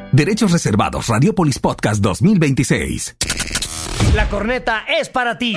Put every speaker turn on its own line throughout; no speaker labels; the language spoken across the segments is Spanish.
Derechos reservados. Radiopolis Podcast 2026.
La corneta es para ti.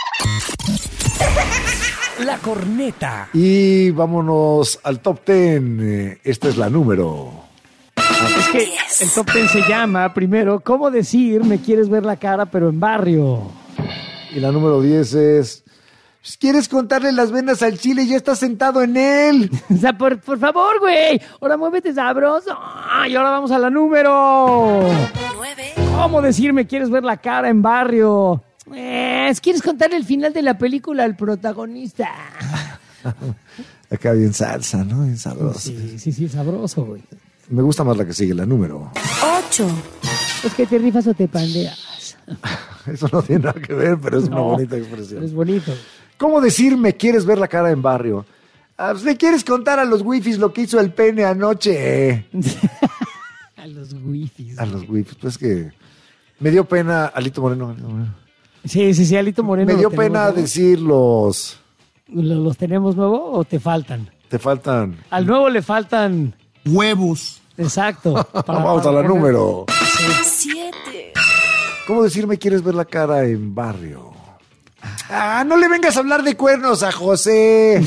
La corneta.
Y vámonos al top 10. Esta es la número.
Es que el top 10 se llama, primero, ¿cómo decir me quieres ver la cara pero en barrio?
Y la número 10 es... ¿Quieres contarle las venas al chile y ya estás sentado en él?
O sea, por favor, güey. Ahora muévete sabroso. Y ahora vamos a la número
9.
¿Cómo decir me quieres ver la cara en barrio? ¿Quieres contarle el final de la película al protagonista?
Acá bien salsa, ¿no? Bien sabroso.
Sí, sabroso, güey.
Me gusta más la que sigue, la número
8.
Es que te rifas o te pandeas.
Eso no tiene nada que ver, pero es una bonita expresión.
Es bonito.
¿Cómo decir me quieres ver la cara en barrio? ¿Le quieres contar a los wifis lo que hizo el pene anoche?
A los wifis.
A los wifis, pues que me dio pena Alito Moreno.
Sí, Alito Moreno.
Me dio pena decirlos.
¿Los tenemos nuevo o te faltan?
Te faltan
Al nuevo le faltan
Huevos.
Exacto.
Vamos a la número
7.
¿Cómo decir me quieres ver la cara en barrio? No le vengas a hablar de cuernos a José.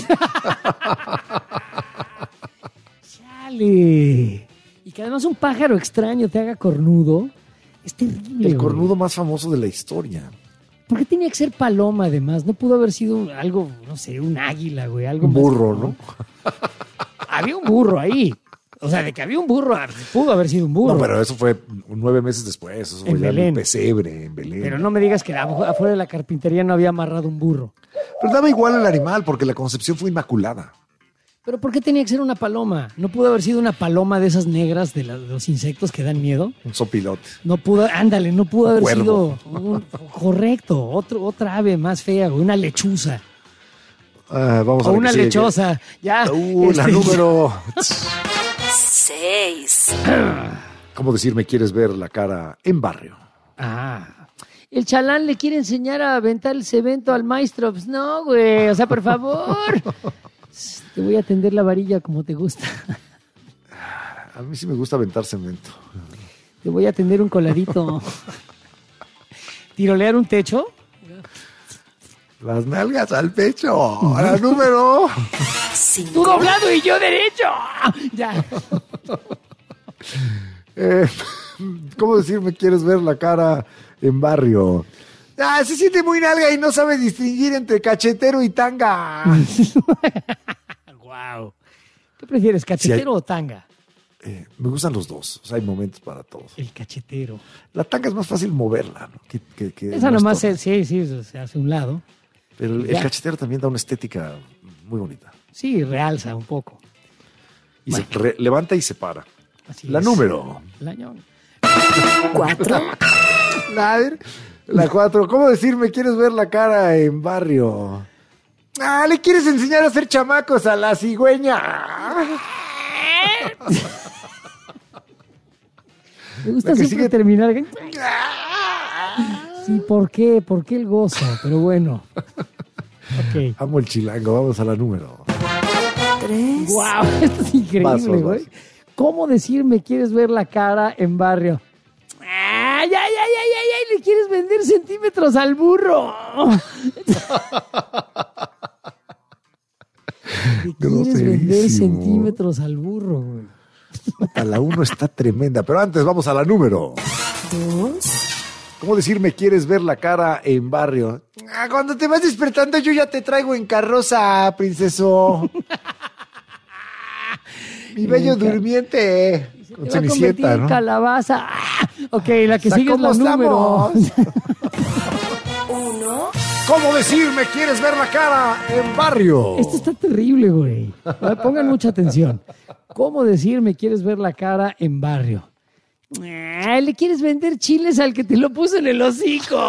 Chale. Y que además un pájaro extraño te haga cornudo. Es terrible.
El cornudo más famoso de la historia.
¿Por qué tenía que ser paloma además? No pudo haber sido algo, no sé, un águila, güey. Algo
un
más
burro, ¿no?
Había un burro ahí. O sea, de que había un burro, pudo haber sido un burro.
No, pero eso fue 9 meses después. Eso fue
En
ya en
Belén.
el pesebre, en Belén.
Pero no me digas que afuera de la carpintería no había amarrado un burro.
Pero daba igual al animal porque la concepción fue inmaculada.
¿Pero por qué tenía que ser una paloma? ¿No pudo haber sido una paloma de esas negras de los insectos que dan miedo?
Un sopilote.
No pudo haber
Cuervo.
sido correcto, otra ave más fea, güey, una lechuza.
Vamos a
O
ver
una
qué sigue.
lechosa. Ya.
La número...
6.
¿Cómo decir me quieres ver la cara en barrio?
El chalán le quiere enseñar a aventar el cemento al maestro. Pues no, güey. O sea, por favor. Te voy a tender la varilla como te gusta.
A mí sí me gusta aventar cemento.
Te voy a tender un coladito. ¿Tirolear un techo?
Las nalgas al pecho. La número...
5.
¡Tú doblado y yo derecho! Ya.
¿Cómo decir me quieres ver la cara en barrio? Se siente muy nalga y no sabe distinguir entre cachetero y tanga.
Wow. ¿Qué prefieres, cachetero o tanga?
Me gustan los dos. O sea, hay momentos para todos.
El cachetero.
La tanga es más fácil moverla, ¿no? Que
Esa nomás
se...
sí, se hace a un lado.
Pero el cachetero también da una estética muy bonita.
Sí, realza un poco.
Y se levanta y se para.
Así
La
es.
número.
La ñón.
4.
La 4. ¿Cómo decir me quieres ver la cara en barrio? ¿Le quieres enseñar a hacer chamacos a la cigüeña?
Me gusta
La que
siempre
sigue-
terminar. Sí, ¿por qué? ¿Por qué el gozo? Pero bueno. Ok.
Amo el chilango. Vamos a la número.
3.
Wow, esto es increíble,
Vas.
güey. ¿Cómo decir me quieres ver la cara en barrio? ¡Ay! ¿Le quieres vender centímetros al burro? ¿Le quieres vender
Groserísimo.
centímetros al burro, güey?
La 1 está tremenda. Pero antes vamos a la número.
2.
¿Cómo decir me quieres ver la cara en barrio? Cuando te vas despertando yo ya te traigo en carroza, princeso. Mi bello durmiente. Con
Te va a convertir
Cenicienta,
en
¿no?
calabaza. Ok, la que sigue es la
¿Cómo
número.
estamos?
1.
¿Cómo decir me quieres ver la cara en barrio?
Esto está terrible, güey. Pongan mucha atención. ¿Cómo decir me quieres ver la cara en barrio? ¿Le quieres vender chiles al que te lo puso en el hocico?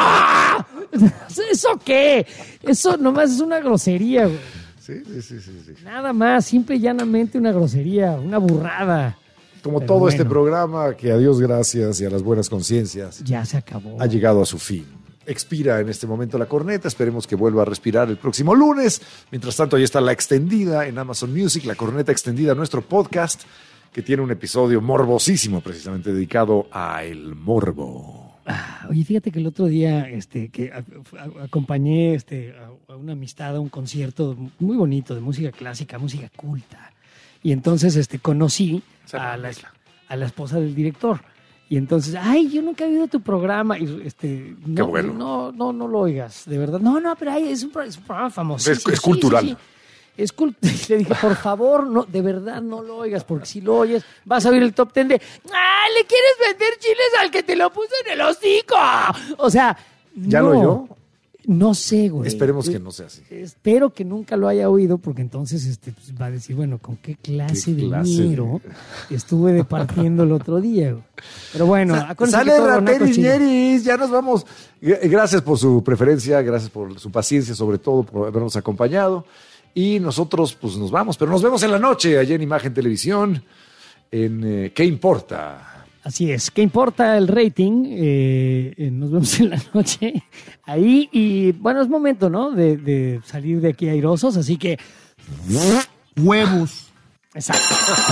¿Eso qué? Eso nomás es una grosería, güey.
Sí.
Nada más, simple y llanamente una grosería, una burrada.
Como
Pero
todo
bueno.
este programa, que a Dios gracias y a las buenas conciencias
Ya se acabó.
ha llegado a su fin. Expira en este momento la corneta, esperemos que vuelva a respirar el próximo lunes. Mientras tanto, ahí está la extendida en Amazon Music, la corneta extendida, nuestro podcast. que tiene un episodio morbosísimo, precisamente dedicado a el morbo.
Oye, fíjate que el otro día acompañé a una amistad a un concierto muy bonito de música clásica, música culta. Y entonces conocí a la esposa del director. Y entonces, yo nunca he oído tu programa. Y
Qué bueno.
No lo oigas, de verdad. No, pero es un programa famoso.
Es cultural.
Sí. Le dije, por favor, no, de verdad no lo oigas, porque si lo oyes, vas a oír el top 10 de ¿le quieres vender chiles al que te lo puso en el hocico? O sea,
¿Ya lo oyó?
No sé, güey.
Esperemos que no sea así.
Espero que nunca lo haya oído, porque entonces pues, va a decir, bueno, ¿con qué clase de dinero estuve departiendo el otro día? Güey? Pero bueno,
sale Rateris Ñeris, ya nos vamos. Gracias por su preferencia, gracias por su paciencia, sobre todo por habernos acompañado. Y nosotros pues nos vamos, pero nos vemos en la noche allá en Imagen Televisión, en ¿Qué importa?
Así es, ¿qué importa el rating? Nos vemos en la noche ahí y bueno, es momento, ¿no? De salir de aquí airosos, así que...
Huevos.
Exacto.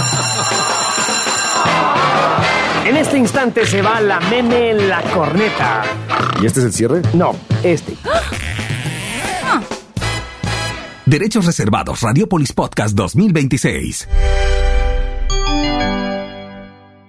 En este instante se va la meme La Corneta.
¿Y este es el cierre?
No,
Derechos reservados. Radiopolis Podcast 2026.